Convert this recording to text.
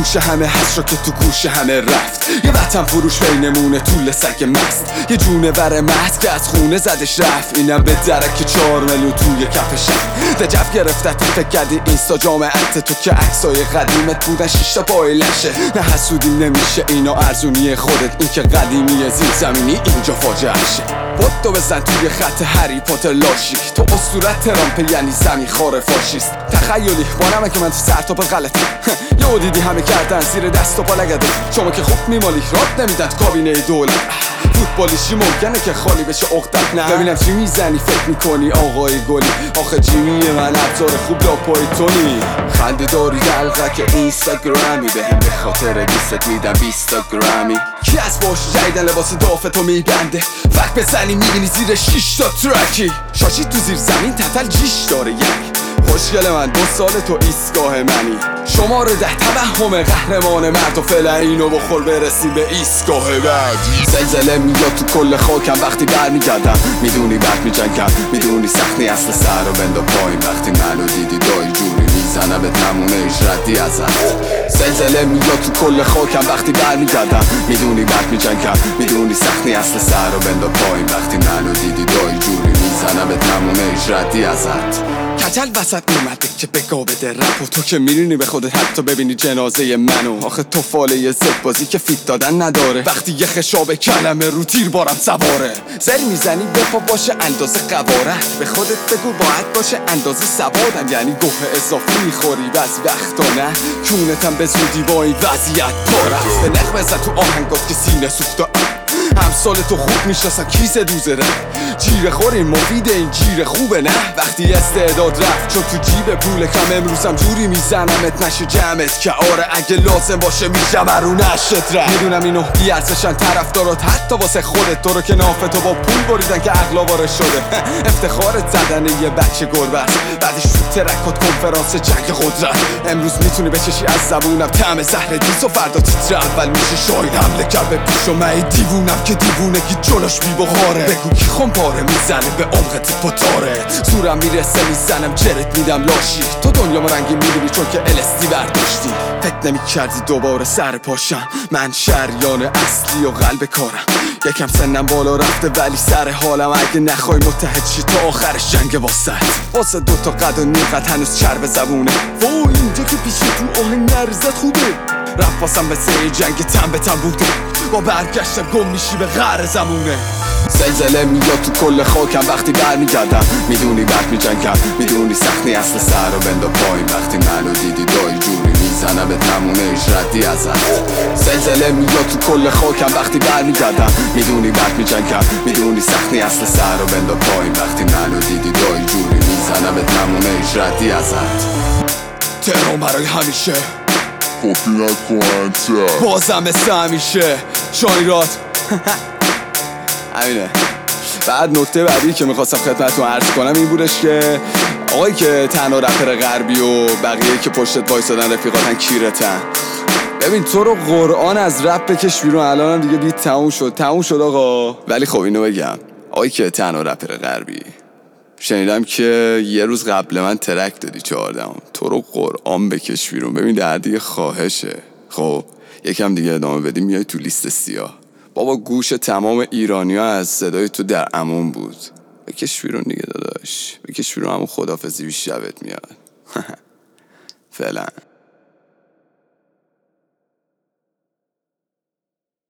گوش همه هست رو که تو گوش همه رفت. یه وطن فروش بینمونه طول سگ مست، یه جونور مست که از خونه زدش رفت. اینم به درک 4 میلیون توی کفشم. دجف گرفتت فکر کردی اینستا جامعت تو که عکسای قدیمت بودن 6 تا پای لشه. نه حسودی نمیشه اینا ارزونی خودت، این که قدیمی زیر زمینی اینجا فاجعه شه. بودو بزن توی خط هری پاتر لاشیک، تو اسطورت ترامپ یعنی زمین خار فاشیست. تخیلی بانمه که من تو سر تا پا غلطه. یهو دیدی همه کردن زیر دست و پا لگده، شما که خوب میمالی رات نمیدن تو کابینه دولت. فوتبالیشی ممکنه که خالی بشه عقدت، نه ببینم چی میزنی فکر میکنی آقای گلی. آخه جیمی من ابزار خوب لاپای تونی، خنده داری دلقک اینستاگرامی، بهم به خاطر دوست میدم 20 گرامی. کی از باش جایدن لباس دافتو میبنده، وقت بزنی میبینی زیر 6 تا ترکی. شاشی تو زیر زمین تتل جیش داره یعنی. خوشگل من 2 سال تو ایستگاه منی، شماره 10 توهم قهرمان مرد و فعلا اینو بخور برسیم به ایستگاه بعدی. زلزله میاد تو کل خاکم وقتی برمیگردم، میدونی بعد میجنگم، میدونی سختی اصل سر رو بندا پایین. وقتی منو دیدی دایی جوری میزنه به تمومه ایش ردی ازت. زلزله میاد تو کل خاکم وقتی برمیگردم، میدونی بعد میجنگم، میدونی سختی اصل سر رو بندا پایین. وقتی منو دیدی دایی جوری میزنه به تمومه ایش ردی ازت. کچل وسط اومده که بگا بده رپ و تو که میرینی به خودت حتی ببینی جنازه منو. آخه تو فاله یه زد بازی که فیت دادن نداره، وقتی یه خشاب کلمه رو تیر بارم سواره. زر میزنی بپا باشه اندازه قوارت، به خودت بگو باید باشه اندازه سوادم. یعنی گوه اضافی میخوری بعضی وقتا نه، کونتم به زودی با این وضعیت پاره. به نق بزن تو آهنگات که سینه سوخته، همسال تو خوب میشناسن کیس دوزه ره. جیره خورین مفید این جیره خوبه نه، وقتی استعداد رفت چون تو جیب پول کم. امروزم جوری میزنمت نشه جمعت که آره اگه لازم باشه میشم رو نشت ره. میدونم اینو بیارزشن طرفدارات حتی واسه خودت، تو رو که نافتو با پول بریدن که عقلا وارد شده. افتخارت زدن یه بچه گربه است، بعدش تو ترکات کنفرانس جنگ قدرت. امروز میتونی بچشی از زبونم طعم زهر دیس و فردا تیتر اول میشه شاید حمله کرد به پیش و من دیوونم که دیوونگی جلوش بی بخاره. بگو کی خمپاره میزنه به عمق تیپ و تارت، زورم میرسه میزنم جرت میدم لاشی. تو دنیا رنگی میبینی چون که LSD برداشتی. فکر نمی کردی دوباره سر پاشم، من شریان اصلی و قلب کارم. یکم سنم بالا رفته ولی سر حالم، اگه نخوای متحد شی تا آخرش جنگ واسه 2 تا قد و نیقت هنوز چرب زبونه. وای اینجا که پیشی تو آهنگ نرزت خوبه، رفت واسم به سری جنگ تن به تن بوده، با برگشتم گم میشی به غر زمونه. زلزله میاد تو کل خاکم وقتی برمیگردم، میدونی بعد میجنگم، میدونی سختی اصل سر رو بندا پایین. وقتی منو دیدی دایی جوری میزنه به تمومه ایش ردی ازت. زلزله میاد تو کل خاکم وقتی برمیگردم، میدونی بعد میجنگم، میدونی سختی اصل سر رو بندا پایین. وقتی منو دیدی دایی جوری میزنه به تمومه ایش ردی ازت. تهران برای همیشه کپی نکن بازم مثل همیشه شایرات. همینه. بعد نکته بعدی که میخواستم خدمتتون عرض کنم این بودش که آقایی که تنها رپر غربی و بقیه که پشتت وایسادن رفیقاتن کیرتن، ببین تو رو قرآن از رپ بکش بیرون. الانم دیگه بیت تموم شد آقا. ولی خب اینو بگم، آقایی که تنها رپر غربی، شنیدم که یه روز قبل من ترک دادی 14، تو رو قرآن بکش بیرون. ببین دردی خواهشه، خب یکم دیگه ادامه بدی میای تو لیست سیاه. بابا گوش تمام ایرانی‌ها از صدای تو در امان بود. بکش بیرون دیگه داداش، بکش بیرون، همون خدافظی بیش شبت میاد. فعلا.